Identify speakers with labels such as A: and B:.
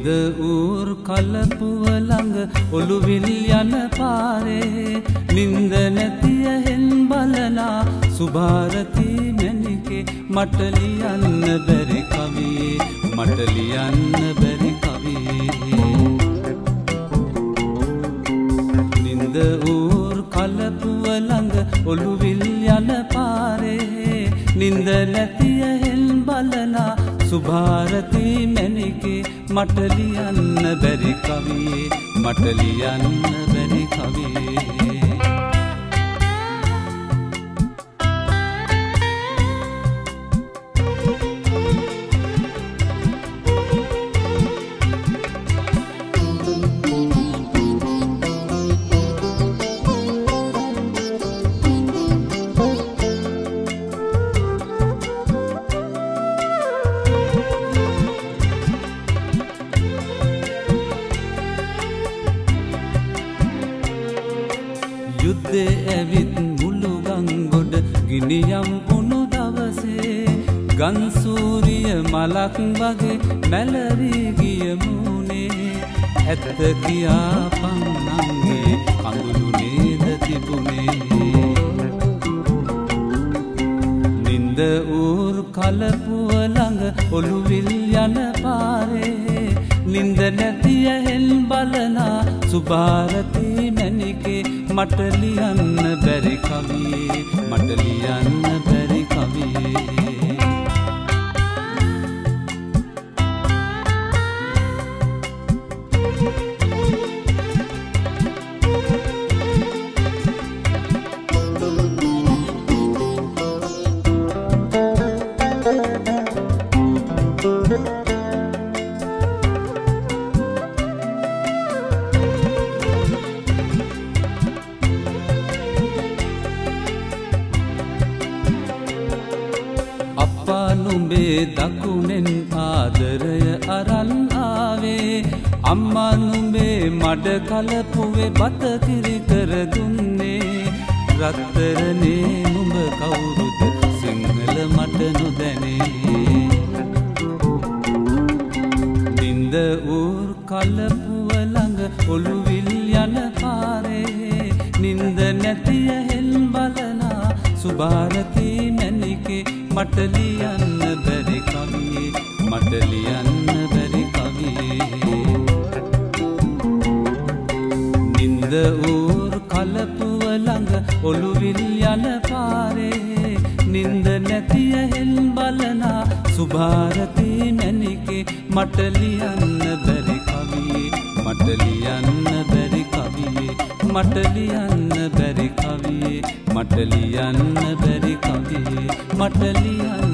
A: නින්ද ඌර් කලපුව ළඟ ඔළුවිල් යන පාරේ නින්ද නැතියෙහෙන් බලනා සුභාරති මැණිකේ මට ලියන්න බැරි කවියේ මට ලියන්න බැරි කවියේ නින්ද ඌර් කලපුව ළඟ ඔළුවිල් යන පාරේ නින්ද නැතියෙහෙන් බලනා සුභාරති මැණිකේ මට ලියන්න බැරි කවියේ මට ලියන්න බැරි කවියේ යුද්ධේ ඇවිත් මුළු ගංගොඩ ගිනියම් වුණු දවසේ ගන්සූරිය මලක් වගේ මැලවී ගිය මුනේ ඇත්ත කියාපන් නංගේ කඳුළු නේද තිබුණේ නින්ද ඌර් කලපුව ළඟ ඔළුවිල් යන පාරේ නින්ද නැතියෙහෙන් බලනා සුභාරති මැණිකේ මට ලියන්න බැරි කවියේ මට ලියන්න බැරි කවියේ අප්පා නුඹේ දකුණෙන් ආදරය අරන් ආවේ අම්මා නුඹේ මඩ කලපුවේ බත කිරි කර දුන්නේ රත්තරනේ නුඹ කවුරුද සිංහල මට නොදැනේ නින්ද ඌර් කලපුව ළඟ ඔළුවිල් යන පාරේ නින්ද නැතියෙහෙන් බලනා සුභාරති මැණිකේ මට ලියන්න බැරි කවියේ මට ලියන්න බැරි කවියේ නින්ද ඌර් කලපුව ළඟ ඔළුවිල් යන පාරේ නින්ද නැතියෙහෙන් බලනා සුභාරති මැණිකේ මට ලියන්න බැරි කවියේ මට ලියන්න බැරි කවියේ මට ලියන්න බැරි කවියේ මට ලියන්න බැරි කවියේ මට ලියන්න